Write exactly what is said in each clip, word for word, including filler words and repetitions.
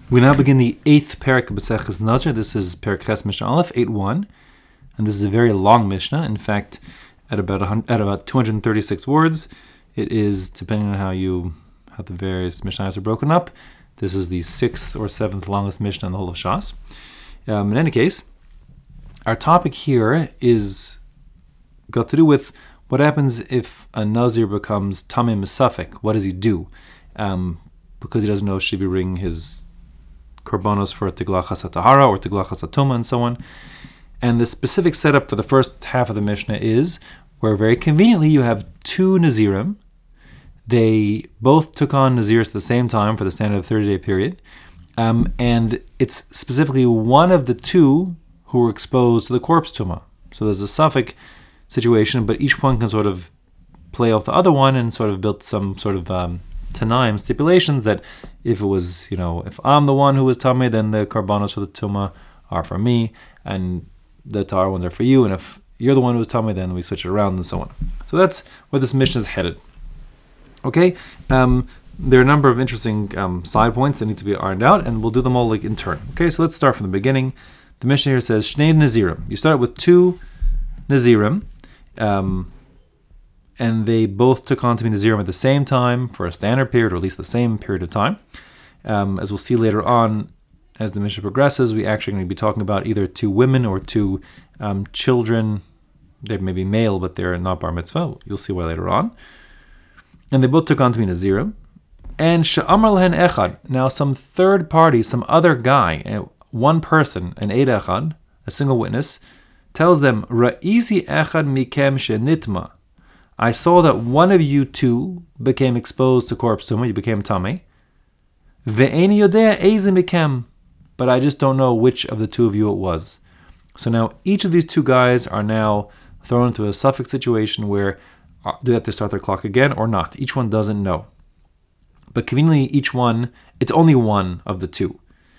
We now begin the eighth parak of Maseches Nazir. This is Parak Ches Mishnah Aleph, eight one, and this is a very long Mishnah. In fact, at about at about two hundred thirty-six words, it is, depending on how you how the various Mishnahs are broken up, this is the sixth or seventh longest Mishnah in the whole of Shas. Um, in any case, our topic here is got to do with what happens if a Nazir becomes Tamei Mesafek. What does he do? Um, because he doesn't know should he bring his korbanos for Tiglachas HaTahara or Tiglachas HaTuma and so on. And the specific setup for the first half of the Mishnah is where very conveniently you have two Nazirim. They both took on Naziris at the same time for the standard thirty-day period. Um, and it's specifically one of the two who were exposed to the corpse Tumah. So there's a suffix situation, but each one can sort of play off the other one and sort of build some sort of um, Tanaim stipulations that if it was, you know, if I'm the one who was Tamei, then the Karbanos for the Tumah are for me, and the Tahar ones are for you, and if you're the one who was Tamei, then we switch it around and so on. So that's where this Mishnah is headed. Okay, um, there are a number of interesting um, side points that need to be ironed out, and we'll do them all like in turn. Okay, so let's start from the beginning. The Mishnah here says, Shnei Nazirim. You start with two Nazirim, um, and they both took on to be Nazirim at the same time for a standard period, or at least the same period of time. Um, as we'll see later on, as the Mishnah progresses, we actually going to be talking about either two women or two um, children. They may be male, but they're not bar mitzvah. You'll see why later on. And they both took on to be Nazirim. And she'amar lehen echad. Now some third party, some other guy, one person, an eid echad, a single witness, tells them, Ra'izi echad mikem she'nitma. I saw that one of you two became exposed to corpse tumah, you became tamei. Ve'eni yodea eize mikem. But I just don't know which of the two of you it was. So now each of these two guys are now thrown into a suffix situation where uh, do they have to start their clock again or not? Each one doesn't know. But conveniently, each one, it's only one of the two.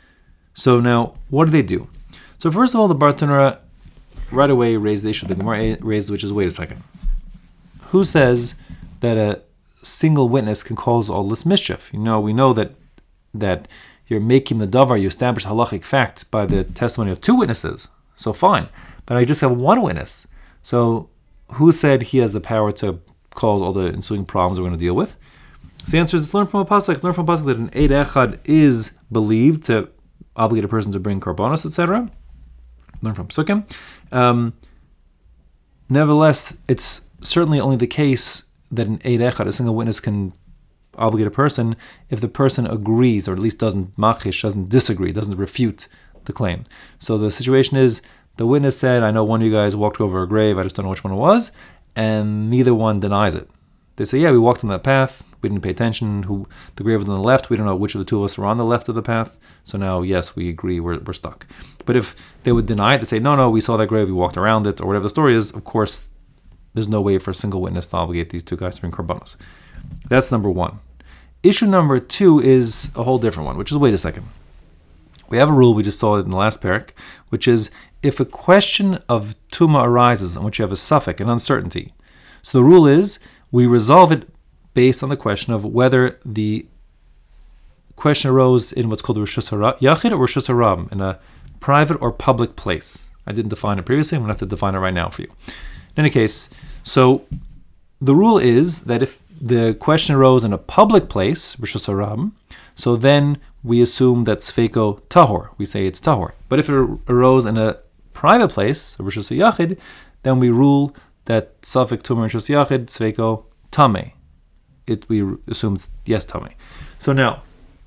So now, what do they do? So first of all, the Bartanura right away raised the issue the Gemara raised, which is, wait a second. Who says that a single witness can cause all this mischief? You know, we know that that you're making the davar, you establish halachic fact by the testimony of two witnesses. So fine. But I just have one witness. So who said he has the power to cause all the ensuing problems we're going to deal with? So the answer is, it's learned from a pasuk. It's learned from a pasuk that an eid echad is believed to obligate a person to bring korbanos, et cetera. Learn from psukim. Um, nevertheless, it's certainly only the case that an eid echad, a single witness, can obligate a person if the person agrees, or at least doesn't machish, doesn't disagree, doesn't refute the claim. So the situation is, the witness said, I know one of you guys walked over a grave, I just don't know which one it was, and neither one denies it. They say, yeah, we walked on that path, we didn't pay attention, who the grave was on the left, we don't know which of the two of us are on the left of the path, so now, yes, we agree, we're, we're stuck. But if they would deny it, they say, no, no, we saw that grave, we walked around it, or whatever the story is, of course, there's no way for a single witness to obligate these two guys to bring korbanos. That's number one. Issue number two is a whole different one, which is, wait a second. We have a rule, we just saw it in the last parak, which is, if a question of tumah arises on which you have a suffix, an uncertainty, so the rule is, we resolve it based on the question of whether the question arose in what's called Rishus Yachid or Rishus Harab, in a private or public place. I didn't define it previously, I'm going to have to define it right now for you. In any case, so the rule is that if the question arose in a public place, Rishus Harab, so then we assume that Sfeiko Tahor, we say it's Tahor. But if it arose in a private place, Rishus Yachid, then we rule that suffix tumah Rishus Yachid, Sfeiko Tamei. It we assume it's yes Tamei. So now,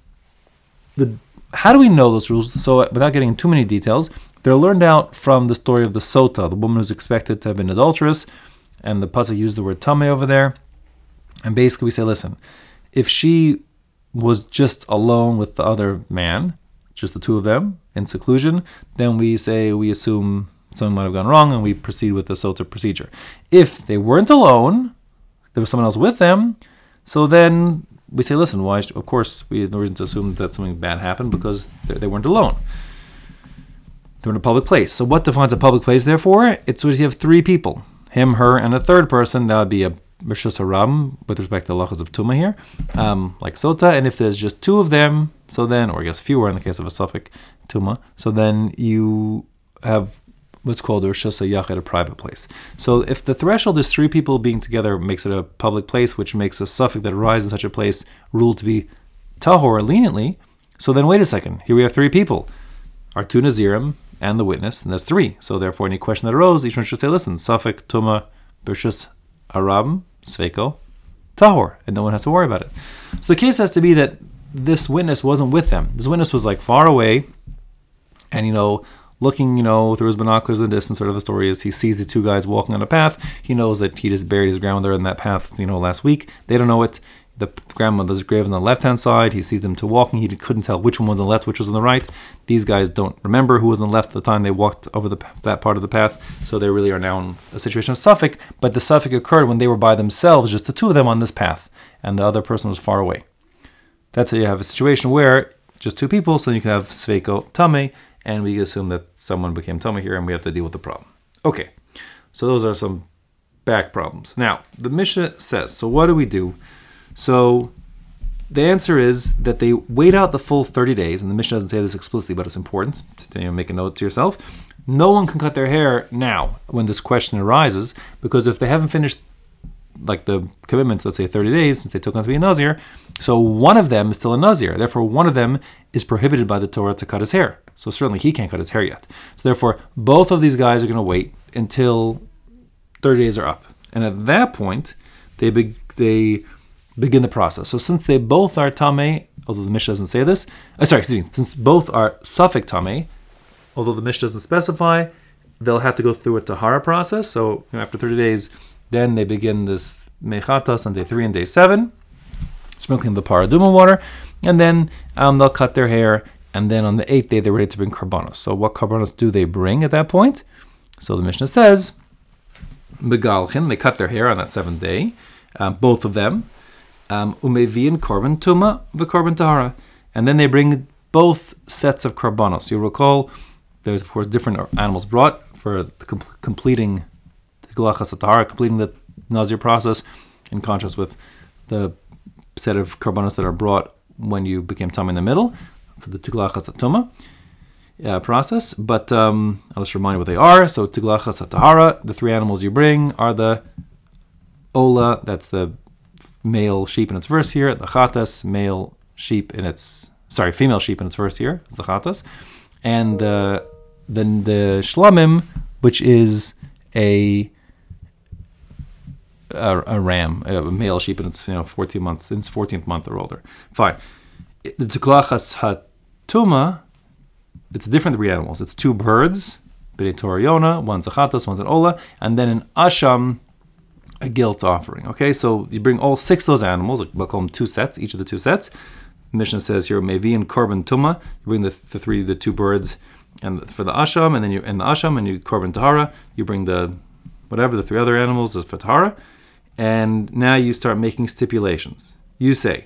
the how do we know those rules? So without getting into too many details, they're learned out from the story of the Sota, the woman who's expected to have been adulterous, and the pasuk used the word Tamei over there. And basically we say, listen, if she was just alone with the other man, just the two of them in seclusion, then we say we assume something might have gone wrong and we proceed with the Sota procedure. If they weren't alone, there was someone else with them, so then we say, listen, why? Of course, we have no reason to assume that something bad happened because they weren't alone. They were in a public place. So what defines a public place, therefore? It's when you have three people, him, her, and a third person. That would be a Rishus Haram with respect to halachas of Tumah here, um, like Sota. And if there's just two of them, so then, or I guess fewer in the case of a Suffolk Tumah, so then you have what's called a Rishus Yachid, a private place. So if the threshold is three people being together, makes it a public place, which makes a suffix that arises in such a place ruled to be tahor leniently. So then wait a second, here we have three people, our two Nazirim and the witness, and there's three. So therefore any question that arose, each one should say, listen, Suffolk, Tumah, Rishus Haram, Sveiko, tahor, and no one has to worry about it. So the case has to be that this witness wasn't with them. This witness was like far away, and you know, looking, you know, through his binoculars in the distance. Sort of the story is he sees the two guys walking on a path. He knows that he just buried his grandmother in that path, you know, last week. They don't know it. The grandmother's grave is on the left-hand side. He sees them two walking. He couldn't tell which one was on the left, which was on the right. These guys don't remember who was on the left at the time they walked over the, that part of the path. So they really are now in a situation of suffix. But the suffix occurred when they were by themselves, just the two of them on this path, and the other person was far away. That's how you have a situation where just two people, so you can have Sveiko Tame, and we assume that someone became Tame here, and we have to deal with the problem. Okay, so those are some back problems. Now, the Mishnah says, so what do we do? So the answer is that they wait out the full thirty days, and the Mishnah doesn't say this explicitly, but it's important to, you know, make a note to yourself. No one can cut their hair now when this question arises, because if they haven't finished like the commitment, let's say thirty days, since they took on to be a Nazir, so one of them is still a Nazir. Therefore, one of them is prohibited by the Torah to cut his hair. So certainly he can't cut his hair yet. So therefore, both of these guys are going to wait until thirty days are up. And at that point, they be, they begin the process. So since they both are Tameh, although the Mishnah doesn't say this, uh, sorry, excuse me, since both are Suffolk Tameh, although the Mishnah doesn't specify, they'll have to go through a Tahara process. So you know, after thirty days, then they begin this Mechatas on day three and day seven, sprinkling the Paraduma water, and then um, they'll cut their hair, and then on the eighth day, they're ready to bring Karbanos. So what Karbanos do they bring at that point? So the Mishnah says, Begalchin, they cut their hair on that seventh day, um, both of them, Umevian Korban Tuma, the Korban Tahara, and then they bring both sets of Karbanos. You'll recall there's, of course, different animals brought for the com- completing the Gelachas Tahara, completing the Nazir process, in contrast with the set of Karbanos that are brought when you became Tam in the middle, for the Tiglachas Tuma uh, process. But um, I'll just remind you what they are. So Tiglachas Tahara, the three animals you bring are the Ola, that's the male sheep in its first year, the Chatas, male sheep in its, sorry, female sheep in its first year, is the Chatas, and uh, then the Shlamim, which is a A, a ram, a male sheep, and it's you know fourteen months, in its fourteenth month or older. Fine. The Tiklachas Hatuma, it's different three animals. It's two birds, B'nai Torah Yona, one's a Chatas, one's an Ola, and then an Asham, a guilt offering. Okay, so you bring all six of those animals, like we'll call them two sets, each of the two sets. The Mishnah says here, Mevi and Korban Tuma, you bring the, the three, the two birds, and for the Asham, and then you in the Asham, and you Korban Tahara, you bring the whatever the three other animals is for Tahara. And now you start making stipulations. You say,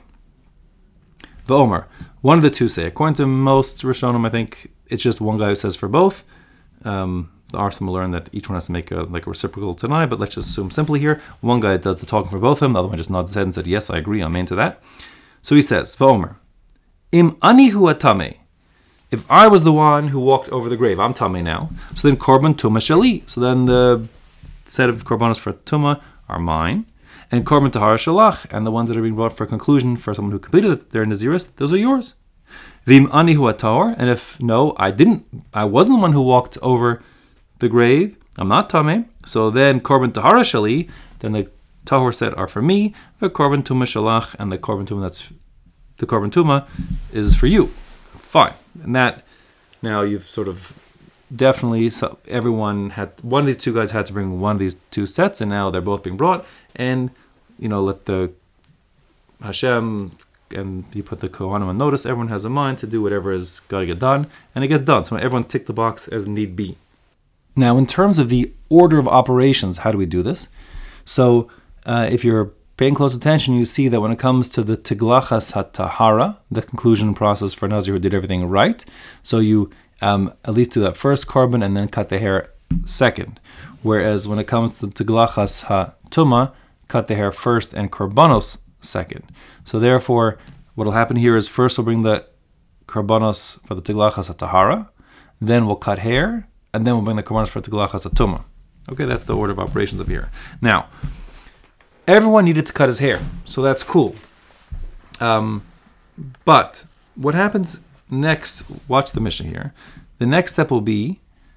V'omer, one of the two say. According to most Rishonim, I think it's just one guy who says for both. Um, the Arsim will learn that each one has to make a like a reciprocal Tanai, but let's just assume simply here, one guy does the talking for both of them, the other one just nods his head and said, yes, I agree, I'm into that. So he says, V'omer, Im ani hu atame, if I was the one who walked over the grave, I'm Tameh now, so then Korban Tuma Shali, so then the set of Korbanos for Tuma are mine, and Korban Tahara Shalach, and the ones that are being brought for conclusion for someone who completed their Naziris, those are yours. Vim ani hu atar, and if no, I didn't, I wasn't the one who walked over the grave, I'm not Tameh, so then Korban Tahara Shali, then the Tahor set are for me, the Korban Tuma Shalach, and the Korban Tuma that's the Korban Tuma is for you. Fine, and that now you've sort of definitely, so everyone had, one of these two guys had to bring one of these two sets, and now they're both being brought, and, you know, let the Hashem, and you put the Kohanim on notice, everyone has a mind to do whatever is got to get done, and it gets done, so everyone tick the box as need be. Now, in terms of the order of operations, how do we do this? So, uh, if you're paying close attention, you see that when it comes to the Tiglachas HaTahara, the conclusion process for Nazir who did everything right, so you Um, at least do that first korban and then cut the hair second. Whereas when it comes to Tiglachas HaTuma, cut the hair first and korbanos second. So therefore, what will happen here is first we'll bring the korbanos for the tiglachas tahara, then we'll cut hair, and then we'll bring the korbanos for tiglachas tumah. Okay, that's the order of operations up here. Now, everyone needed to cut his hair, so that's cool. Um, but what happens next? Watch the Mishnah here. The next step will be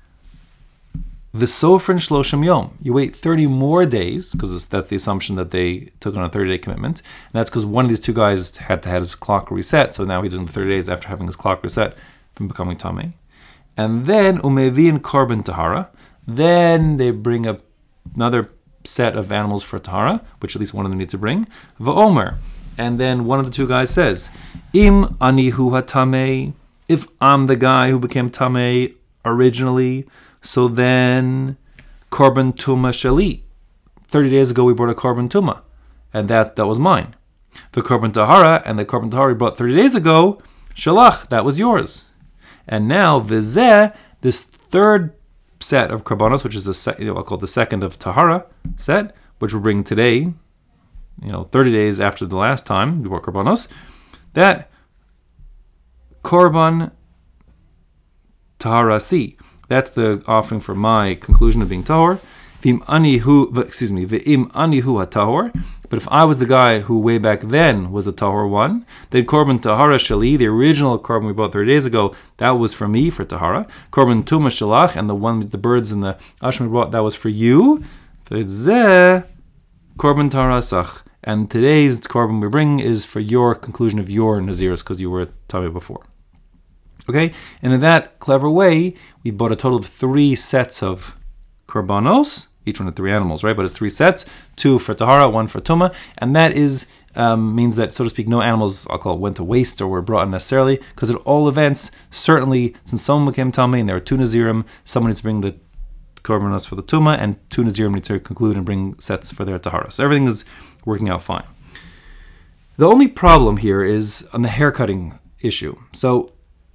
v'sofrin shloshim yom. You wait thirty more days, because that's the assumption that they took on a thirty-day commitment. And that's because one of these two guys had to have his clock reset, so now he's doing the thirty days after having his clock reset from becoming tamei. And then umeviin korban tahara. Then they bring up another set of animals for tahara, which at least one of them needs to bring. Va'omer. And then one of the two guys says, Im ani hu hatamei. If I'm the guy who became tamei originally, so then korban tuma shali. thirty days ago we brought a korban tuma, and that, that was mine. The korban tahara, and the korban tahara we brought thirty days ago, shalach, that was yours. And now vizeh, this third set of korbanos, which is the se- you know, I'll call it the second of tahara set, which we'll bring today, you know, thirty days after the last time we brought korbanos, that korban tahara si, that's the offering for my conclusion of being tahor. V'im ani hu, excuse me, v'im ani hu ha-tahor. But if I was the guy who way back then was the tahor one, then korban tahara shali, the original korban we bought thirty days ago, that was for me for tahara. Korban tuma shalach, and the one with the birds and the ashram we brought, that was for you. V'zeh korban tahara sach. And today's korban we bring is for your conclusion of your naziris, because you were tamei before. Okay, and in that clever way, we bought a total of three sets of korbanos, each one of three animals, right? But it's three sets, two for tahara, one for tuma, and that is um, means that, so to speak, no animals, I'll call it, went to waste or were brought unnecessarily, because at all events, certainly, since someone became tamei and there are two nazirim, someone needs to bring the korbanos for the tuma, and two nazirim need to conclude and bring sets for their tahara. So everything is working out fine. The only problem here is on the haircutting issue. So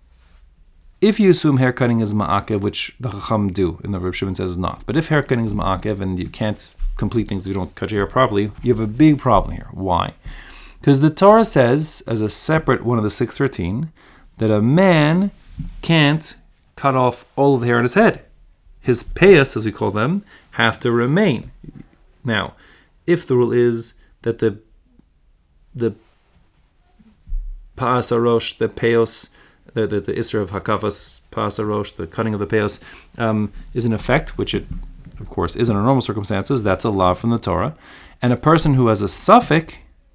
if you assume haircutting is ma'akev, which the Chacham do, and the Reb Shimon says is not, but if haircutting is ma'akev and you can't complete things if you don't cut your hair properly, you have a big problem here. Why? Because the Torah says, as a separate one of the six thirteen, that a man can't cut off all of the hair on his head. His payas, as we call them, have to remain. Now, if the rule is that the the pa'as arosh, the payos, the the, the isra of hakafas pa'as arosh, the cutting of the payos, um, is in effect, which it, of course, is under normal circumstances, that's a law from the Torah. And a person who has a suffix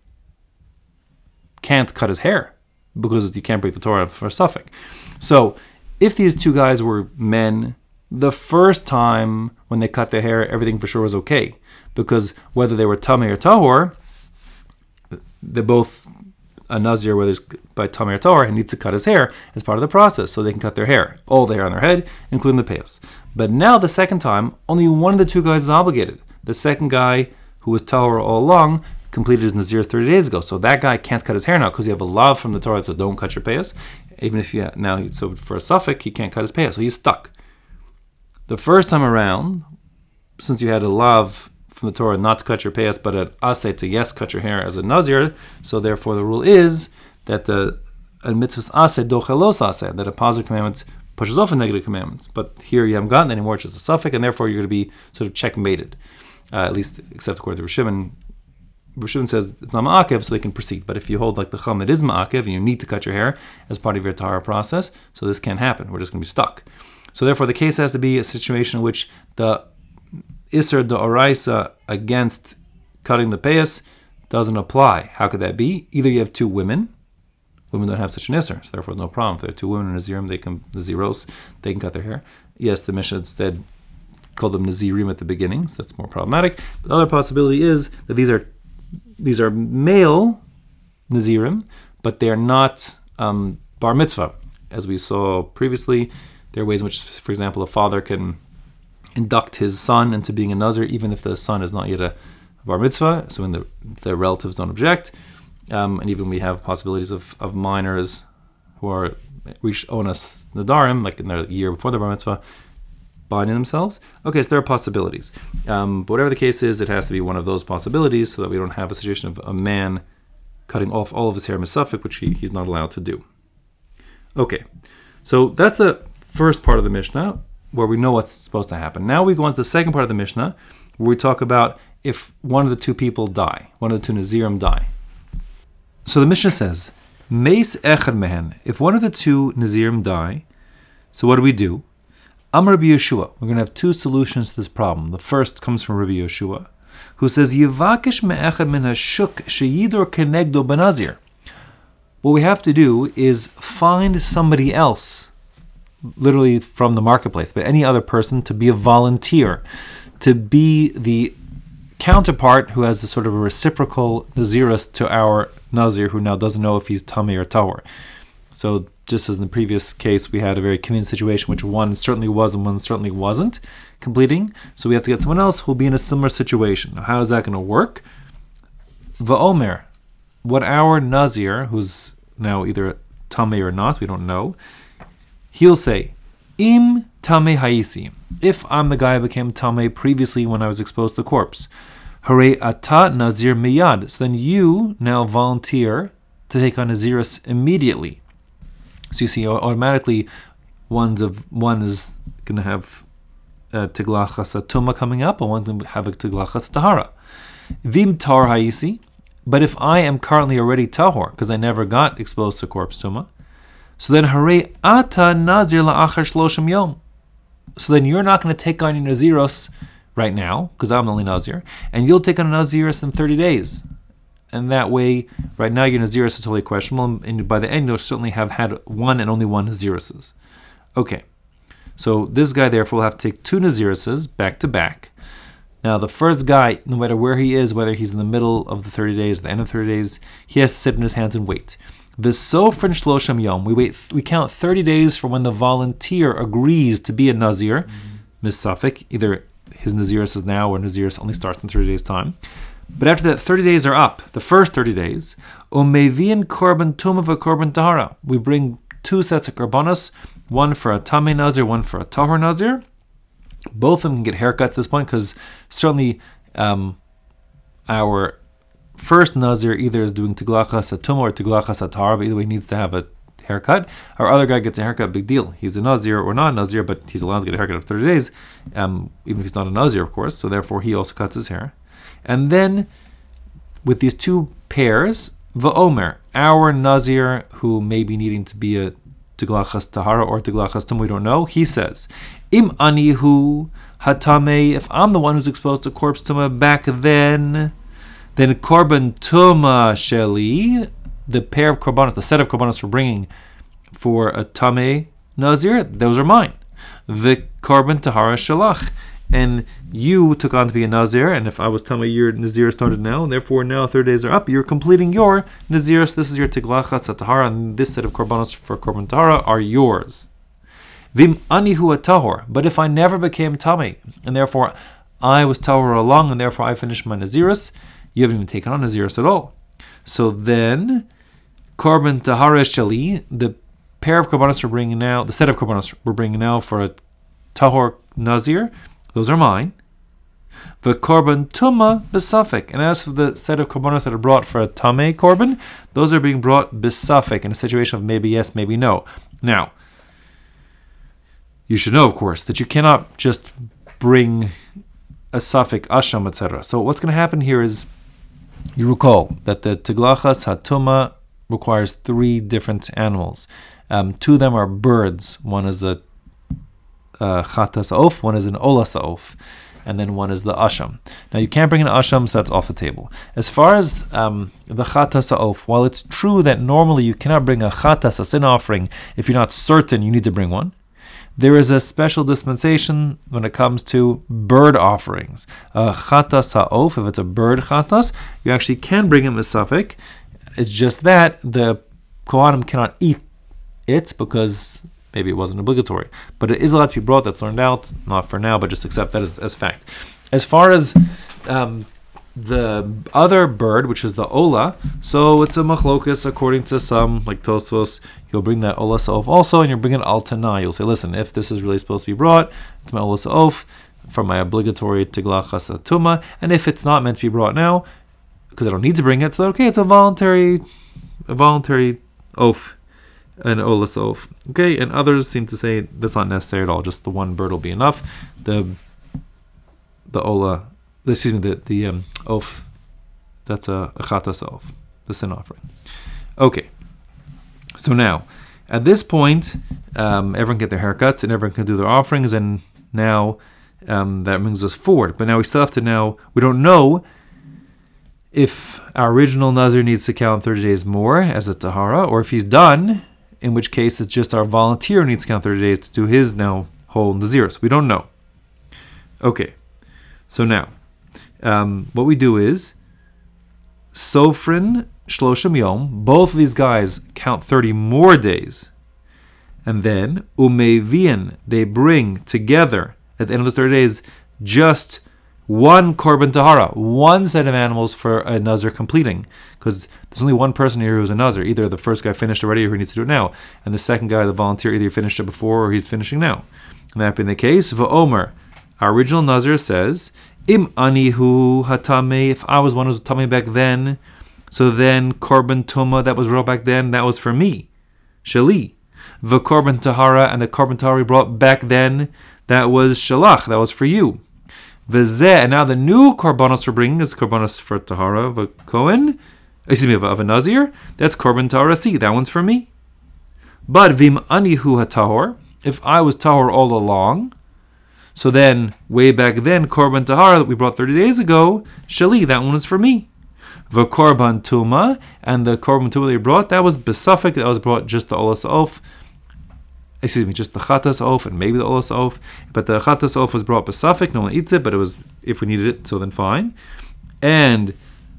can't cut his hair because you can't break the Torah for a suffix. So, if these two guys were men, the first time when they cut their hair, everything for sure was okay. Because whether they were tamei or tahor, they're both a nazir, whether it's by tamei or tahor, and needs to cut his hair as part of the process, so they can cut their hair, all the hair on their head, including the payos. But now the second time, only one of the two guys is obligated. The second guy, who was tahor all along, completed his nazir thirty days ago. So that guy can't cut his hair now because you have a law from the Torah that says don't cut your payos. Even if you now, so for a suffix, he can't cut his payos, so he's stuck. The first time around, since you had a lav from the Torah not to cut your payas, but an aseh to yes, cut your hair as a nazir, so therefore the rule is that the a mitzvah's aseh dochelos aseh, that a positive commandment pushes off a negative commandment. But here you haven't gotten any more, it's just a suffix, and therefore you're going to be sort of checkmated, uh, at least except according to Reb Shimon. Reb Shimon says it's not ma'akev, so they can proceed. But if you hold like the chum, it is ma'akev, and you need to cut your hair as part of your tahara process, so this can't happen. We're just going to be stuck. So therefore, the case has to be a situation in which the Isser D'Oraisa against cutting the payas doesn't apply. How could that be? Either you have two women. Women don't have such an Isser, so therefore no problem. If there are two women in Nazirim, they can, Naziros, they can cut their hair. Yes, the Mishnah instead called them Nazirim at the beginning, so that's more problematic. But the other possibility is that these are these are male Nazirim, but they are not um, bar mitzvah. As we saw previously, there are ways in which, for example, a father can induct his son into being a Nazir, even if the son is not yet a bar mitzvah, so when the, the relatives don't object. Um, and even we have possibilities of, of minors who are Rish Onas Nadarim, like in their year before the bar mitzvah, binding themselves. Okay, so there are possibilities. Um, but whatever the case is, it has to be one of those possibilities so that we don't have a situation of a man cutting off all of his hair misafik, which he, he's not allowed to do. Okay, so that's the first part of the Mishnah, where we know what's supposed to happen. Now we go on to the second part of the Mishnah, where we talk about if one of the two people die, one of the two Nazirim die. So the Mishnah says, Meis echad mehen, if one of the two Nazirim die, so what do we do? Amar Rabbi Yeshua, we're going to have two solutions to this problem. The first comes from Rabbi Yeshua, who says, Yivakish me'echad min hashuk sheyidor kenegdo benazir. What we have to do is find somebody else, literally from the marketplace, but any other person, to be a volunteer, to be the counterpart who has a sort of a reciprocal nazirus to our nazir, who now doesn't know if he's tamei or tahor. So just as in the previous case, we had a very convenient situation, which one certainly was and one certainly wasn't completing. So we have to get someone else who will be in a similar situation. Now, how is that going to work? Va'omer, what our nazir, who's now either tamei or not, we don't know, he'll say, Im tamei hayisi, if I'm the guy who became tamei previously when I was exposed to the corpse, hare ata nazir miyad, so then you now volunteer to take on nazirus immediately. So you see, automatically, one's of one is going to have uh, tiglachas atuma coming up, and one's going to have a tiglachas tahara. Vim tar hayisi, but if I am currently already tahor because I never got exposed to corpse tuma, so then hare ata nazir la'achar shloshim yom. So then you're not going to take on your naziros right now because I'm the only nazir, and you'll take on a naziros in thirty days. And that way, right now your Naziris is totally questionable, and by the end you'll certainly have had one and only one Nazirises. Okay, so this guy therefore will have to take two Nazirises back to back. Now the first guy, no matter where he is, whether he's in the middle of the thirty days, the end of thirty days, he has to sit in his hands and wait. The Sofrin Shlosham Yom, we wait, we count thirty days from when the volunteer agrees to be a Nazir, Misafik, mm-hmm. either his Naziris is now or Naziris only starts in thirty days' time. But after that thirty days are up, the first thirty days, Umevian korban tumah v'korban tahara. We bring two sets of korbanos, one for a tamei nazir, one for a tahor nazir. Both of them can get haircuts at this point because certainly um, our first nazir either is doing tiglachas atuma or tiglachas atahara, but either way he needs to have a haircut. Our other guy gets a haircut, big deal. He's a nazir or not a nazir, but he's allowed to get a haircut after thirty days, um, even if he's not a nazir, of course. So therefore he also cuts his hair. And then, with these two pairs, Va'omer, our Nazir, who may be needing to be a Tiglachas Tahara or Tiglachas Tum, we don't know, he says, Im anihu hatame, if I'm the one who's exposed to corpse Tuma back then, then Korban Tuma Sheli, the pair of Korbanos, the set of Korbanos we're bringing for a Tamei Nazir, those are mine. The Korban Tahara Shalach. And you took on to be a Nazir, and if I was telling you your Nazir started now, and therefore now thirty days are up, you're completing your Nazir. So this is your Tiglachas Tahara, and this set of Korbanos for Korban Tahara are yours. Vim anihu tahor, but if I never became Tamei, and therefore I was Tahor along, and therefore I finished my Nazirus, you haven't even taken on Nazirus at all. So then, Korban Tahara Shali, the pair of Korbanos we're bringing now, the set of Korbanos we're bringing now for a Tahor Nazir, those are mine. The korban tuma besafik, and as for the set of korbanos that are brought for a tamei korban, those are being brought besafik in a situation of maybe yes, maybe no. Now, you should know, of course, that you cannot just bring a suffik asham, et cetera. So what's going to happen here is, you recall that the tiglachas hatuma requires three different animals. Um, two of them are birds. One is a Uh, chatas of, one is an olas of, and then one is the asham. Now you can't bring an asham, so that's off the table. As far as um, the chatas of, while it's true that normally you cannot bring a chatas, a sin offering, if you're not certain you need to bring one, there is a special dispensation when it comes to bird offerings. A chatas ha'of, if it's a bird chatas, you actually can bring him a suffix. It's just that the kohanim cannot eat it because maybe it wasn't obligatory, but it is allowed to be brought. That's learned out, not for now, but just accept that as, as fact. As far as um, the other bird, which is the ola, so it's a machlokas according to some, like Tosfos, you'll bring that ola sa'of also, and you're bringing al tana. You'll say, listen, if this is really supposed to be brought, it's my ola sa'of from my obligatory tiglachas atuma, and if it's not meant to be brought now, because I don't need to bring it, so okay, it's a voluntary, a voluntary oaf, an ola sa'of. Okay, and others seem to say that's not necessary at all. Just the one bird will be enough. The the ola. Excuse me, the, the um, oaf, that's a, a chatas oaf, the sin offering. Okay, so now, at this point, um, everyone get their haircuts and everyone can do their offerings, and now um, that brings us forward. But now we still have to now, we don't know if our original Nazir needs to count thirty days more as a tahara, or if he's done, in which case it's just our volunteer needs to count thirty days to do his now whole Nazirus. We don't know. Okay, so now, Um, what we do is Sofrin Shloshim Yom, both of these guys count thirty more days, and then Umevian, they bring together at the end of the thirty days just one korban tahara, one set of animals for a nazir completing, because there's only one person here who's a nazir. Either the first guy finished already or he needs to do it now, and the second guy, the volunteer, either finished it before or he's finishing now. And that being the case, Va'omer, our original nazir says, Im anihu hatame, if I was one who was tame back then, so then korban tuma that was brought back then, that was for me, shali. The korban tahara, and the korban tahara brought back then, that was shalach, that was for you. V'zeh, and now the new korbanos we're bringing is korbanos for tahara of a kohen, excuse me, of a, of a nazir, that's korban tahara si, that one's for me. But vim anihu hatahor, if I was tahor all along, so then, way back then, Korban Tahara that we brought thirty days ago, Shali, that one was for me. The Korban Tuma, and the Korban Tuma that we brought, that was Besafik, that was brought just the Olas Of, excuse me, just the Chatas Of, and maybe the Olas Of, but the Chatas Of was brought Besafik, no one eats it, but it was, if we needed it, so then fine. And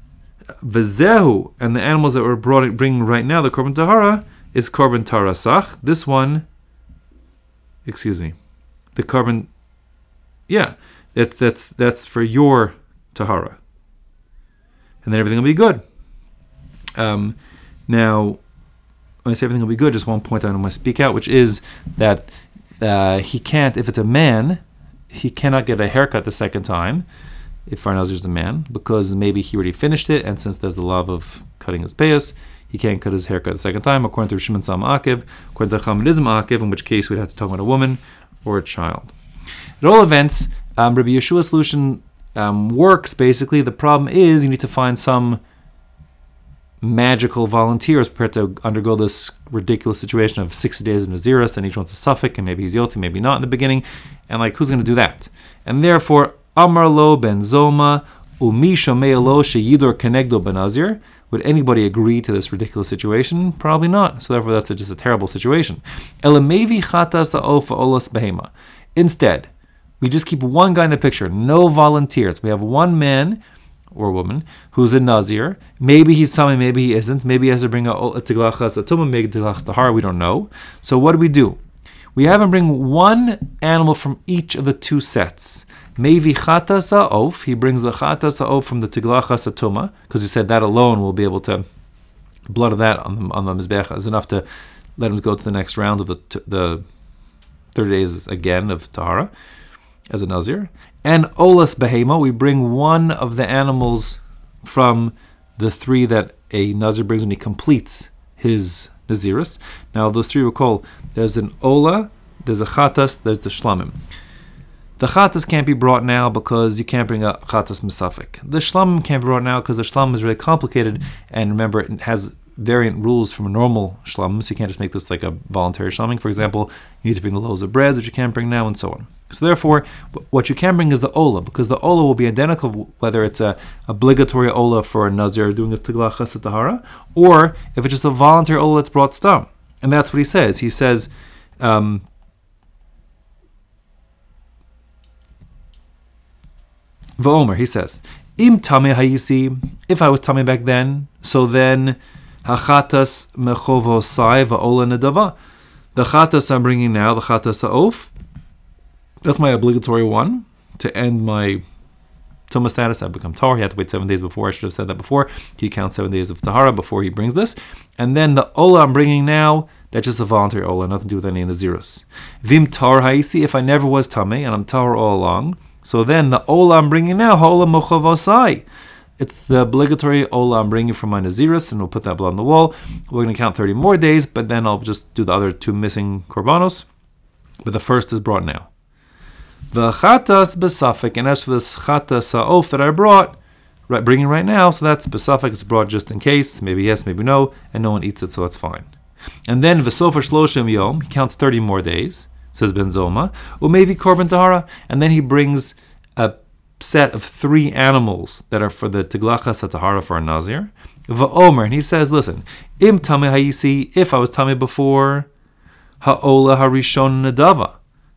Vezehu, and the animals that we're brought, bringing right now, the Korban Tahara, is Korban Tarasach. This one, excuse me, the Korban, yeah, that, that's that's for your tahara, and then everything will be good. Um, now, when I say everything will be good, just one point I want to speak out, which is that uh, he can't, if it's a man, he cannot get a haircut the second time, if Farnazir is a man, because maybe he already finished it, and since there's the love of cutting his payas, he can't cut his haircut the second time, according to Shimon Sam Akiv, according to Chamadism Akiv, in which case we'd have to talk about a woman or a child. At all events, um, Rabbi Yeshua's solution um, works, basically. The problem is you need to find some magical volunteers prepared to undergo this ridiculous situation of sixty days of Naziris, and each one's a suffix, and maybe he's Yoti, maybe not in the beginning, and like, who's going to do that? And therefore, Amar lo ben Zoma, umi shomei lo sheyidor kenegdo benazir. Would anybody agree to this ridiculous situation? Probably not. So therefore, that's a, just a terrible situation. Elamevi chatas ha'ofa olas behema. Instead, we just keep one guy in the picture, no volunteers. We have one man or woman who's a Nazir. Maybe he's something, maybe he isn't. Maybe he has to bring a tiglachas atuma, maybe tiglachas tahara, we don't know. So what do we do? We have him bring one animal from each of the two sets. Maybe chatas ha'of, he brings the chatas ha'of from the tiglachas atuma, because we said that alone will be able to, blood of that on the, on the mizbech is enough to let him go to the next round of the the thirty days again of tahara as a nazir. And olas behema, we bring one of the animals from the three that a nazir brings when he completes his nazirus. Now those three, recall, there's an ola, there's a chatas, there's the shlamim. The chatas can't be brought now because you can't bring a chatas misafik. The shlamim can't be brought now because the shlamim is really complicated, and remember, it has variant rules from a normal shlamim, so you can't just make this like a voluntary shlamim. For example, you need to bring the loaves of bread, which you can't bring now, and so on. So therefore, what you can bring is the ola, because the ola will be identical whether it's a obligatory ola for a nazir doing a tiglachas tahara, or if it's just a voluntary ola that's brought stam. And that's what he says. He says, um, V'omer, he says, Im tameh hayisi, if I was tameh back then, so then hachatas mechovosai va'ola nedava. The chatas I'm bringing now, the chatas ha'of, that's my obligatory one to end my Tuma status, I become Tahor. He had to wait seven days before. I should have said that before. He counts seven days of Tahara before he brings this. And then the Ola I'm bringing now, that's just a voluntary Ola, nothing to do with any Nazirus. Vim Tahor Haisi, if I never was Tameh, and I'm Tahor all along, so then the Ola I'm bringing now, Hola Mochavosai. It's the obligatory Ola I'm bringing from my Nazirus, and we'll put that blood on the wall. We're going to count thirty more days, but then I'll just do the other two missing Korbanos. But the first is brought now. The chatas besafik, and as for this chatas ha'of that I brought, right, bringing right now, so that's besafik, it's brought just in case, maybe yes, maybe no, and no one eats it, so that's fine. And then v'sofer shloshim yom, he counts thirty more days, says Ben Zoma, umevi korban tahara, and then he brings a set of three animals that are for the tiglachas tahara for a nazir. V'omer, and he says, listen, im tameh hayisi, if I was tameh before, ha'ola harishon nadava.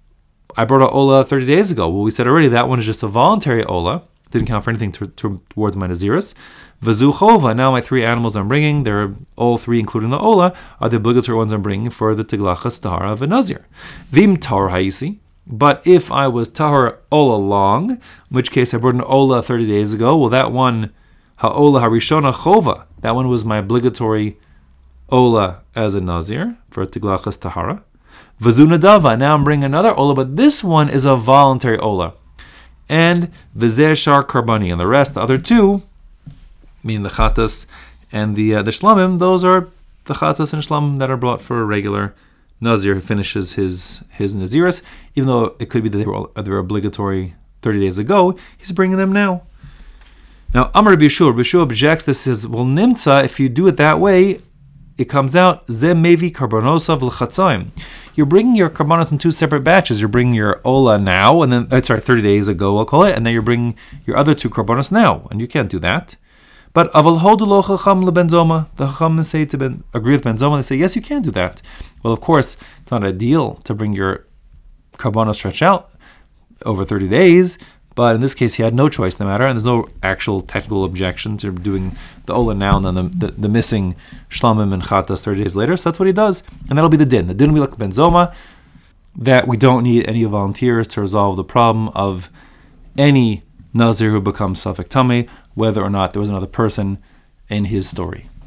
I brought an Ola thirty days ago. Well, we said already that one is just a voluntary Ola. Didn't count for anything to, to, towards my Nazirus. Vazu Chova, now my three animals I'm bringing, they're all three, including the Ola, are the obligatory ones I'm bringing for the Tiglachas Tahara of a Nazir. Vim Tahor Haisi, but if I was Tahor all along, in which case I brought an Ola thirty days ago, well, that one, Ha'ola Harishona Chova, that one was my obligatory Ola as a Nazir for Tiglachas Tahara. Vazunadava, now I'm bringing another Ola, but this one is a voluntary Ola. And Vizeh Shar Karbani, and the rest, the other two, meaning the Chatas and the uh, the Shlamim, those are the Chatas and Shlamim that are brought for a regular Nazir who finishes his, his Nazirus, even though it could be that they were, they were obligatory thirty days ago, he's bringing them now. Now, Amar Rabbi Yeshua, Rabbi Yeshua objects, this says, well, Nimtza, if you do it that way, it comes out, Zeh Mevi Karbonosav L'Chatzaim. You're bringing your karbanos in two separate batches. You're bringing your Ola now, and then, uh, sorry, thirty days ago, I'll call it, and then you're bringing your other two karbanos now, and you can't do that. But Aval Hodu Lo Chacham Le Ben Zoma, the Chacham say to ben, agree with Ben Zoma, they say, yes, you can do that. Well, of course, it's not ideal to bring your karbanos stretch out over thirty days, but in this case, he had no choice in the matter, and there's no actual technical objection to doing the Ola now and then the, the, the missing Shlamim and Chatas thirty days later. So that's what he does, and that'll be the din. The din will be like Ben Zoma, that we don't need any volunteers to resolve the problem of any Nazir who becomes Safek Tameh, whether or not there was another person in his story.